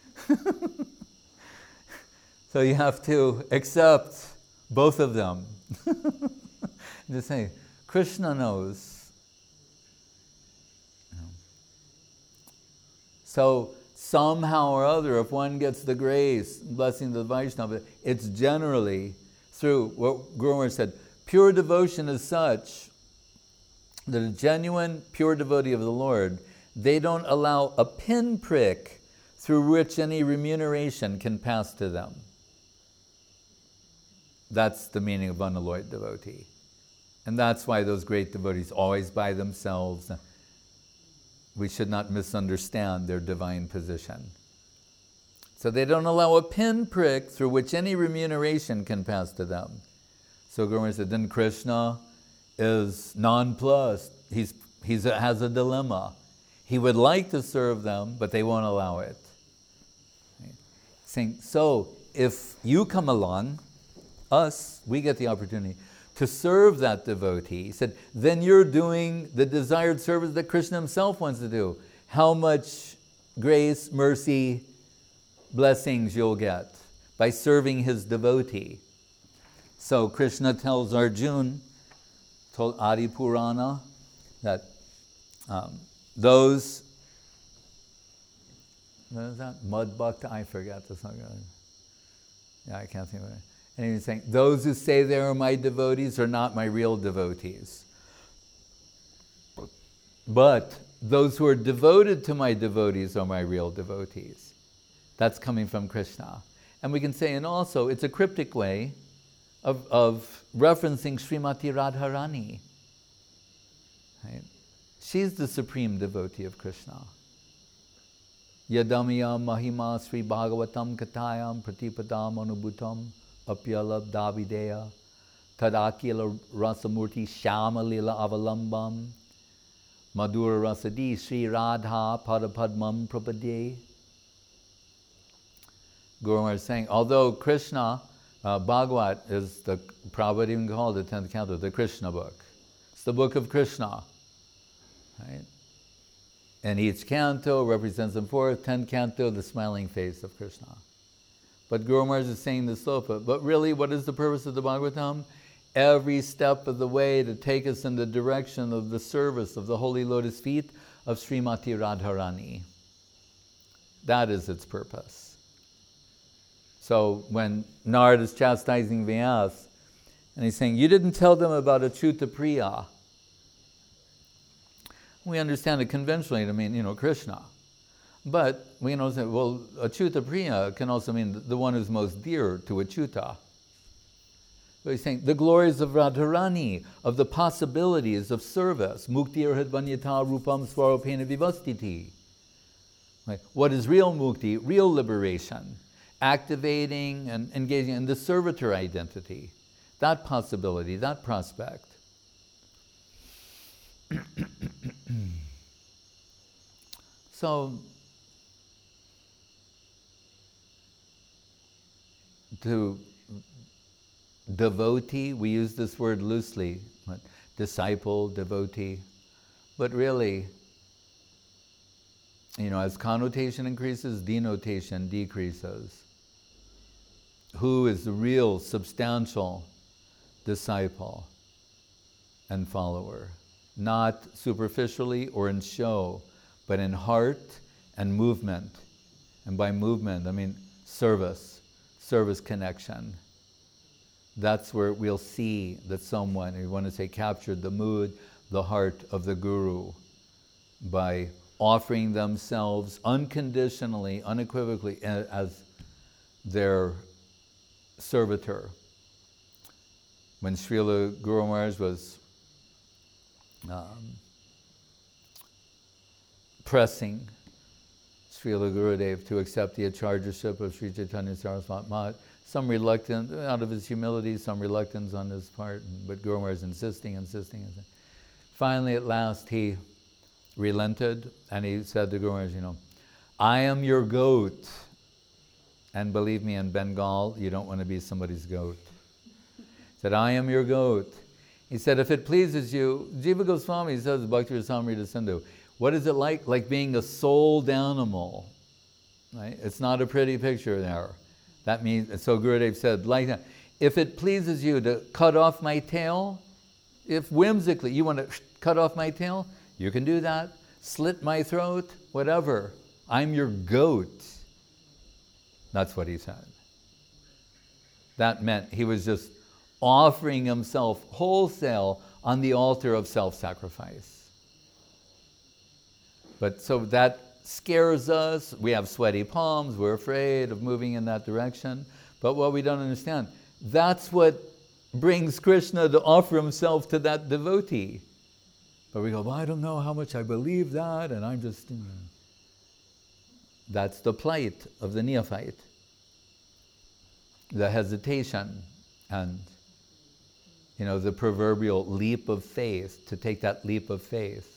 So you have to accept both of them. Just say, Krishna knows. So somehow or other, if one gets the grace, blessing of the Vaishnava, it's generally through what Guru Maharaj said, pure devotion is such that a genuine, pure devotee of the Lord, they don't allow a pinprick through which any remuneration can pass to them. That's the meaning of unalloyed devotee. And that's why those great devotees always by themselves. We should not misunderstand their divine position. So they don't allow a pinprick through which any remuneration can pass to them. So Guru Maharaj said, then Krishna is nonplussed. He's, he's a, has a dilemma. He would like to serve them, but they won't allow it. Right? Saying, so if you come along, us, we get the opportunity to serve that devotee. He said, then you're doing the desired service that Krishna himself wants to do. How much grace, mercy, blessings you'll get by serving his devotee. So Krishna tells Arjuna, told Adi Purana, that um, those, what is that? Mud Bhakta? I forgot the song. Yeah, I can't think of it. And he was saying, those who say they are my devotees are not my real devotees. But those who are devoted to my devotees are my real devotees. That's coming from Krishna. And we can say, and also, it's a cryptic way of, of referencing Srimati Radharani. Right? She's the supreme devotee of Krishna. Yadamya Mahima Sri Bhagavatam Katayam Pratipadam Anubhutam Apyalab Davideya Tadakila Rasamurti Shamalila Avalambam Madhura Rasadi Sri Radha Padapadmam Prapade. Guru Maharaj is saying, although Krishna, uh, Bhagavat is the, Prabhupada even called the tenth canto, the Krishna book. It's the book of Krishna. Right? And each canto represents the fourth, tenth canto, the smiling face of Krishna. But Guru Maharaj is saying the slopa. But really, what is the purpose of the Bhagavatam? Every step of the way to take us in the direction of the service of the holy lotus feet of Srimati Radharani. That is its purpose. So when Narad is chastising Vyas, and he's saying, you didn't tell them about Achyuta Priya. We understand it conventionally to mean, you know, Krishna. But we know, well, Achyuta Priya can also mean the one who's most dear to Achyuta. But he's saying the glories of Radharani, of the possibilities of service. Mukti arhadvanyata rupam swarupena vivastiti. Right? What is real mukti, real liberation? Activating and engaging in the servitor identity. That possibility, that prospect. So, to devotee, we use this word loosely, disciple, devotee, but really, you know, as connotation increases, denotation decreases. Who is the real, substantial disciple and follower? Not superficially or in show, but in heart and movement. And by movement, I mean service, service connection. That's where we'll see that someone, we want to say, captured the mood, the heart of the Guru by offering themselves unconditionally, unequivocally as their servitor. When Srila Guru Maharaj was um, pressing Srila Gurudev to accept the acharyaship of Sri Chaitanya Saraswati Maharaj, some reluctance, out of his humility, some reluctance on his part, but Guru Maharaj insisting, insisting, insisting. Finally, at last, he relented, and he said to Guru Maharaj, you know, I am your goat. And believe me, in Bengal, you don't want to be somebody's goat. He said, I am your goat. He said, if it pleases you, Jiva Goswami says, Bhakti Rasamrita Sindhu, what is it like? Like being a souled animal, right? It's not a pretty picture there. That means, so Gurudev said, like that, if it pleases you to cut off my tail, if whimsically you want to cut off my tail, you can do that. Slit my throat, whatever. I'm your goat. That's what he said. That meant he was just offering himself wholesale on the altar of self-sacrifice. But so that scares us. We have sweaty palms. We're afraid of moving in that direction. But what we don't understand, that's what brings Krishna to offer himself to that devotee. But we go, well, I don't know how much I believe that, and I'm just... You know. That's the plight of the neophyte. The hesitation and, you know, the proverbial leap of faith, to take that leap of faith.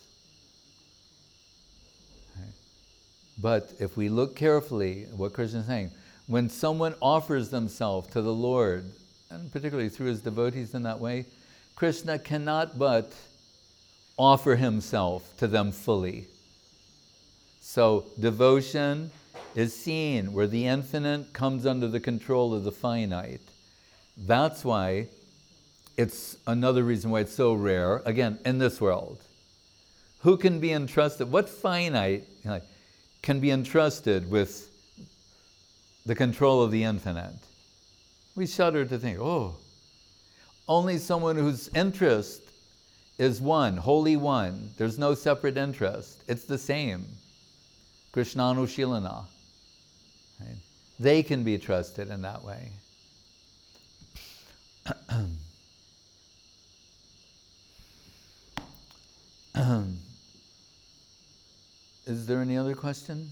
Right? But if we look carefully at what Krishna is saying, when someone offers themselves to the Lord, and particularly through his devotees in that way, Krishna cannot but offer himself to them fully. So devotion is seen where the infinite comes under the control of the finite. That's why it's another reason why it's so rare, again, in this world. Who can be entrusted, what finite you know, can be entrusted with the control of the infinite? We shudder to think, oh, only someone whose interest is one, wholly one. There's no separate interest. It's the same. Krishnanushilana. Right? They can be trusted in that way. Is there any other question?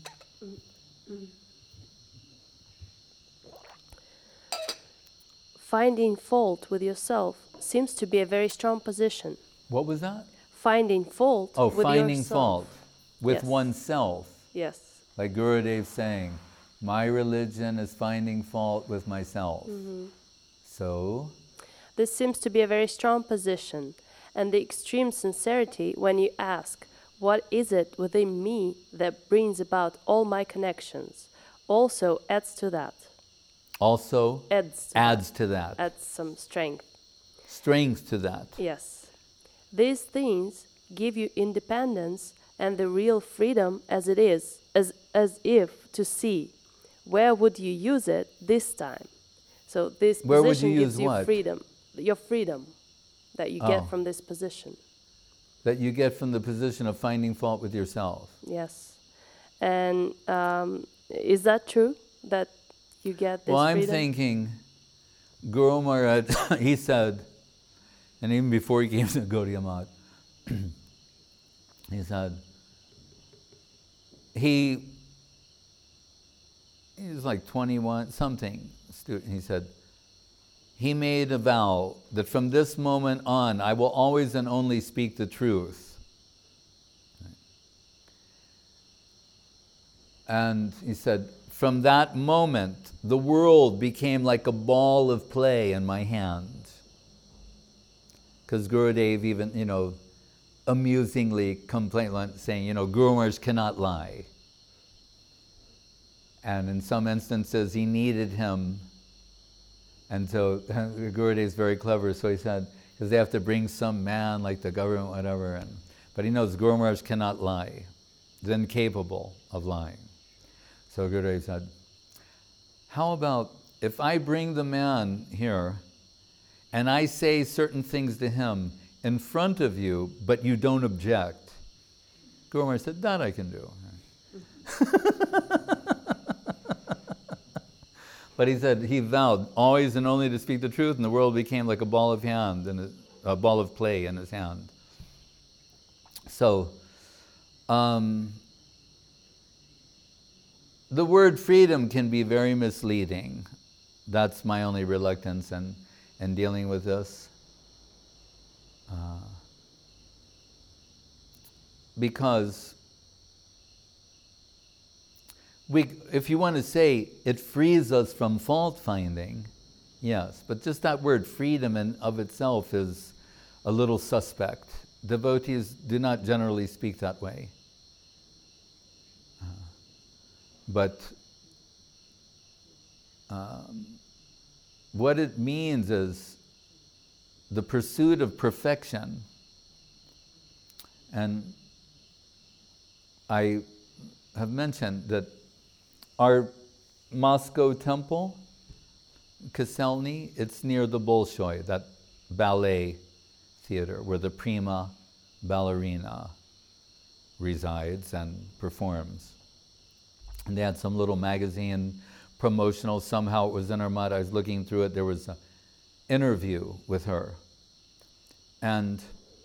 Finding fault with yourself seems to be a very strong position. What was that? Finding fault oh, with finding yourself. fault with Yes. oneself. Yes. Like Gurudev saying, my religion is finding fault with myself. Mm-hmm. So? This seems to be a very strong position, and the extreme sincerity when you ask, what is it within me that brings about all my connections, also adds to that. Also Adds to adds that. to that. Adds some strength. Strength to that. Yes. These things give you independence and the real freedom as it is, as, as if to see, where would you use it this time? So this Where would position you gives use you what? freedom, your freedom that you Oh. get from this position. That you get from the position of finding fault with yourself. Yes. And um, is that true, that you get this Well, I'm freedom? thinking, Guru Maharaj, he said, and even before he came to Gaudiya Math, he said, he, he was like twenty-one, something, student, he said, he made a vow that from this moment on, I will always and only speak the truth. And he said, from that moment, the world became like a ball of play in my hand. Because Gurudev even, you know, amusingly complained, saying, you know, Guru Maharaj cannot lie. And in some instances, he needed him. And so Gurudev is very clever, so he said, because they have to bring some man, like the government, whatever, and, but he knows Guru Maharaj cannot lie. He's incapable of lying. So Gurudev said, how about if I bring the man here and I say certain things to him in front of you, but you don't object? Guru Maharaj said, that I can do. But he said, he vowed always and only to speak the truth, and the world became like a ball of hand, and a, a ball of clay in his hand. So, um, the word freedom can be very misleading. That's my only reluctance in, in dealing with this. Uh, because we, if you want to say it frees us from fault finding, yes, but just that word freedom in of itself is a little suspect. Devotees do not generally speak that way. Uh, but um, what it means is the pursuit of perfection. And I have mentioned that our Moscow temple, Koselny, it's near the Bolshoi, that ballet theater where the prima ballerina resides and performs. And they had some little magazine promotional, somehow it was in our mud. I was looking through it, there was an interview with her. And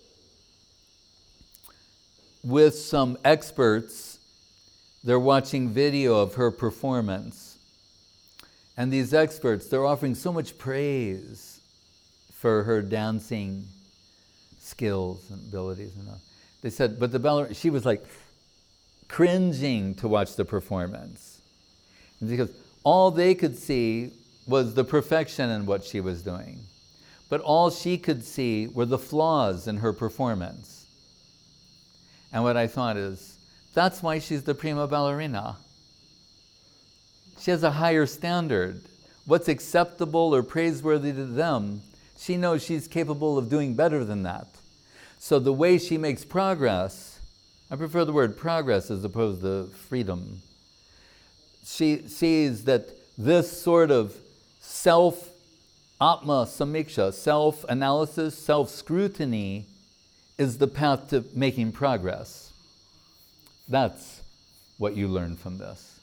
with some experts, they're watching video of her performance. And these experts, they're offering so much praise for her dancing skills and abilities. And all. They said, but the ballerina, she was like cringing to watch the performance. Because all they could see was the perfection in what she was doing. But all she could see were the flaws in her performance. And what I thought is, that's why she's the prima ballerina. She has a higher standard. What's acceptable or praiseworthy to them, she knows she's capable of doing better than that. So the way she makes progress, I prefer the word progress as opposed to freedom. She sees that this sort of self atma samiksha, self-analysis, self-scrutiny is the path to making progress. That's what you learn from this.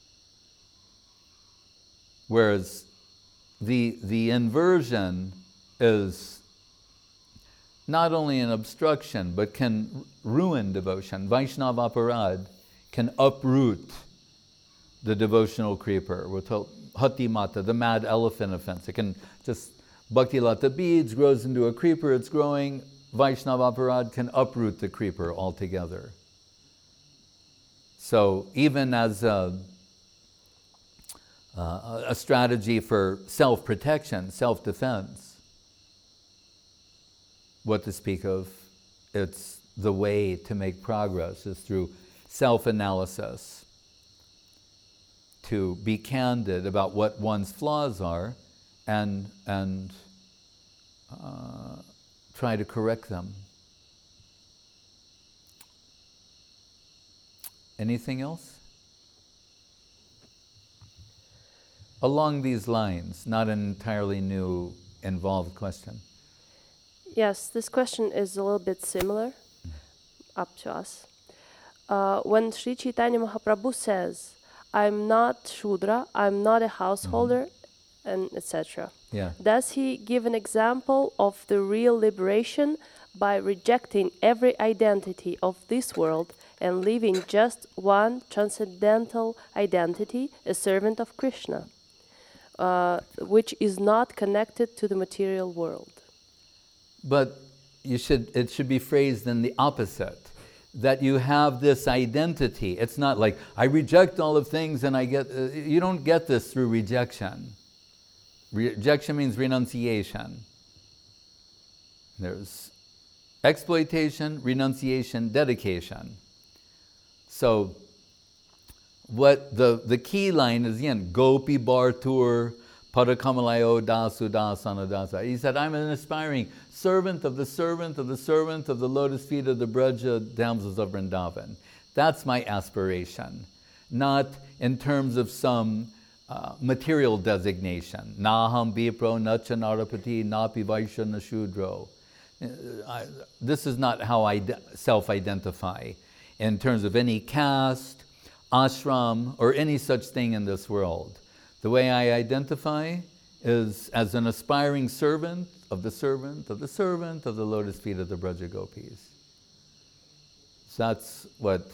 Whereas the, the inversion is not only an obstruction, but can ruin devotion. Vaishnava aparad can uproot the devotional creeper. We're told Hati Mata, the mad elephant offense. It can just, Bhakti Lata beads, grows into a creeper, it's growing. Vaishnava aparad can uproot the creeper altogether. So even as a, uh, a strategy for self-protection, self-defense, what to speak of, it's the way to make progress is through self-analysis, to be candid about what one's flaws are and, and uh, try to correct them. Anything else? Along these lines, not an entirely new, involved question. Yes, this question is a little bit similar, up to us. Uh, when Sri Chaitanya Mahaprabhu says, I'm not Shudra, I'm not a householder, mm-hmm. and et cetera. Yeah. Does he give an example of the real liberation by rejecting every identity of this world and leaving just one transcendental identity, a servant of Krishna, uh, which is not connected to the material world? But you should, it should be phrased in the opposite, that you have this identity. It's not like, I reject all of things and I get, uh, you don't get this through rejection. Rejection means renunciation. There's exploitation, renunciation, dedication. So what the, the key line is, again, Gopi Bhartur Padakamalayo Dasu Dasana Dasa. He said, I'm an aspiring servant of the servant of the servant of the lotus feet of the Braja damsels of Vrindavan. That's my aspiration, not in terms of some uh, material designation. Naham Vipro, Nacha Narapati, Napi Vaishya Nashudro. I, this is not how I self-identify in terms of any caste, ashram, or any such thing in this world. The way I identify is as an aspiring servant of the servant of the servant of the lotus feet of the Braja Gopis. So that's what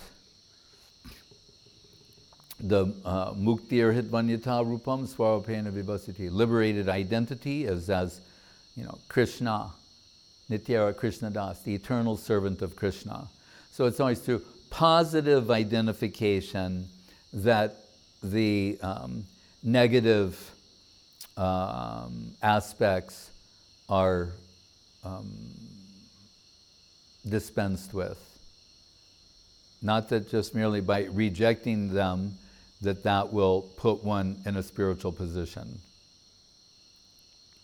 the uh, Muktir Hitvanyata Rupam Swarapena Vivasiti, liberated identity is as, you know, Krishna, Nityara Krishna Das, the eternal servant of Krishna. So it's always through positive identification that the um, negative um, aspects are um, dispensed with. Not that just merely by rejecting them that that will put one in a spiritual position.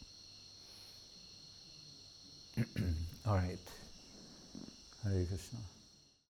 All right. Hare Krishna.